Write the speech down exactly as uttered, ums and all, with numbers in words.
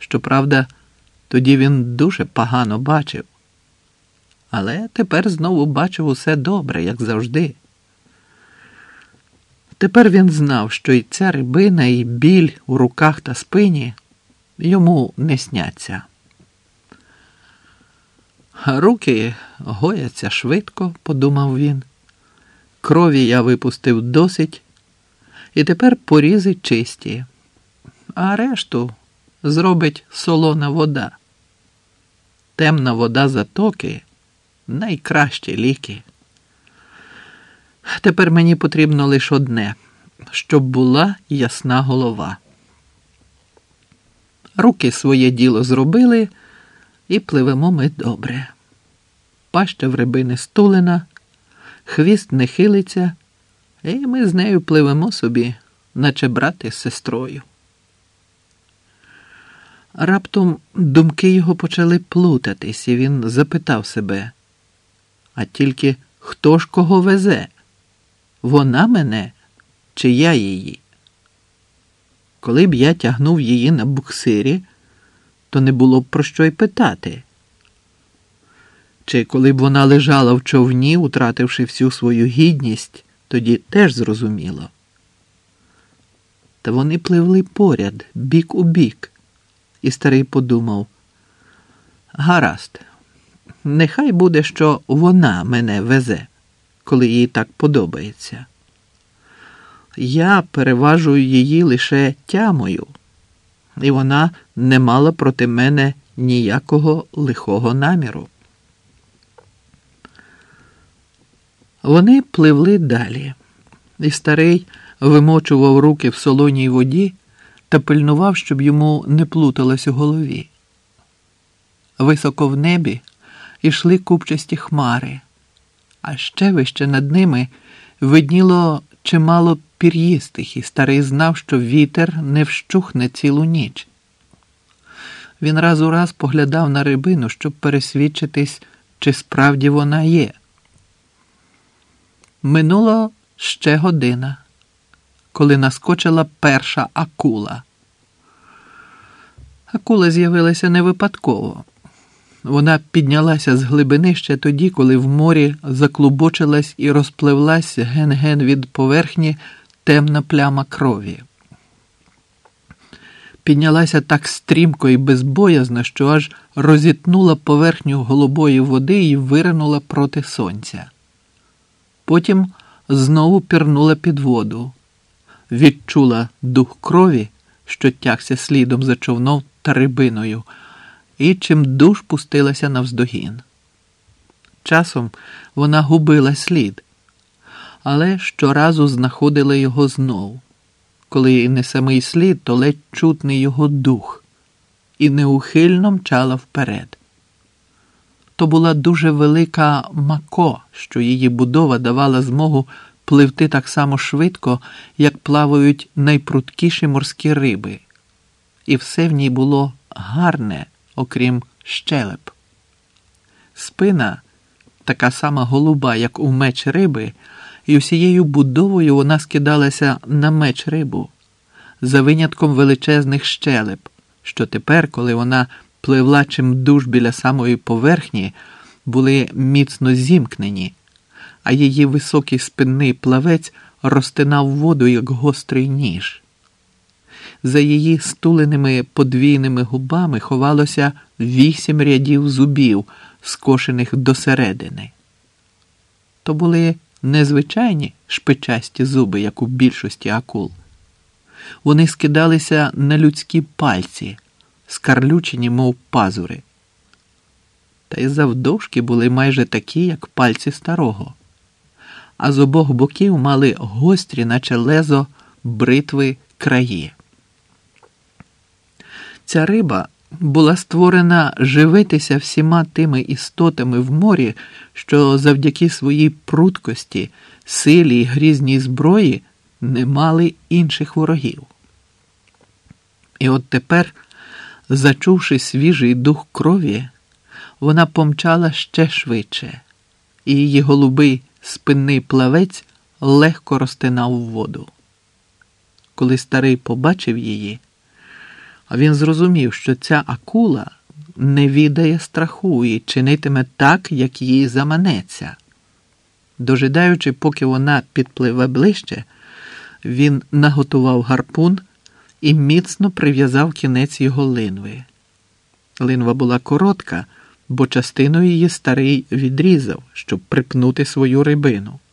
Щоправда, тоді він дуже погано бачив. Але тепер знову бачив усе добре, як завжди. Тепер він знав, що і ця рибина, і біль у руках та спині йому не сняться. Руки гояться швидко, подумав він. Крові я випустив досить, і тепер порізи чисті, а решту зробить солона вода. Темна вода затоки – найкращі ліки. Тепер мені потрібно лише одне – щоб була ясна голова. Руки своє діло зробили, і пливемо ми добре. Паща в рибини стулена, хвіст не хилиться, і ми з нею пливемо собі, наче брат із сестрою. Раптом думки його почали плутатись, і він запитав себе, а тільки хто ж кого везе? Вона мене чи я її? Коли б я тягнув її на буксирі, то не було б про що й питати. Чи коли б вона лежала в човні, утративши всю свою гідність, тоді теж зрозуміло. Та вони пливли поряд, бік у бік, і старий подумав, гаразд, нехай буде, що вона мене везе, коли їй так подобається. Я переважую її лише тямою, і вона не мала проти мене ніякого лихого наміру. Вони пливли далі, і старий вимочував руки в солоній воді та пильнував, щоб йому не плуталось у голові. Високо в небі йшли купчасті хмари, а ще вище над ними видніло чимало пір'їстих, і старий знав, що вітер не вщухне цілу ніч. Він раз у раз поглядав на рибину, щоб пересвідчитись, чи справді вона є. Минуло ще година, коли наскочила перша акула. Акула з'явилася не випадково. Вона піднялася з глибини ще тоді, коли в морі заклубочилась і розпливлась ген-ген від поверхні темна пляма крові. Піднялася так стрімко і безбоязно, що аж розітнула поверхню голубої води і виринула проти сонця. Потім знову пірнула під воду, відчула дух крові, що тягся слідом за човном та рибиною, і чимдуж пустилася навздогін. Часом вона губила слід, але щоразу знаходила його знов, коли не самий слід, то ледь чутний його дух, і неухильно мчала вперед. То була дуже велика мако, що її будова давала змогу пливти так само швидко, як плавають найпруткіші морські риби. І все в ній було гарне, окрім щелеп. Спина, така сама голуба, як у меч риби, і усією будовою вона скидалася на меч рибу, за винятком величезних щелеп, що тепер, коли вона пливла чимдуж біля самої поверхні, були міцно зімкнені, а її високий спинний плавець розтинав воду, як гострий ніж. За її стуленими подвійними губами ховалося вісім рядів зубів, скошених досередини. То були незвичайні шпичасті зуби, як у більшості акул. Вони скидалися на людські пальці, скарлючені, мов пазури. Та й завдовжки були майже такі, як пальці старого. А з обох боків мали гострі, наче лезо, бритви краї. Ця риба була створена живитися всіма тими істотами в морі, що завдяки своїй пруткості, силі й грізній зброї не мали інших ворогів. І от тепер, зачувши свіжий дух крові, вона помчала ще швидше, і її голубий спинний плавець легко розтинав воду. Коли старий побачив її, А він зрозумів, що ця акула не відає страху і чинитиме так, як їй заманеться. Дожидаючи, поки вона підпливе ближче, він наготував гарпун і міцно прив'язав кінець його линви. Линва була коротка, бо частину її старий відрізав, щоб припнути свою рибину.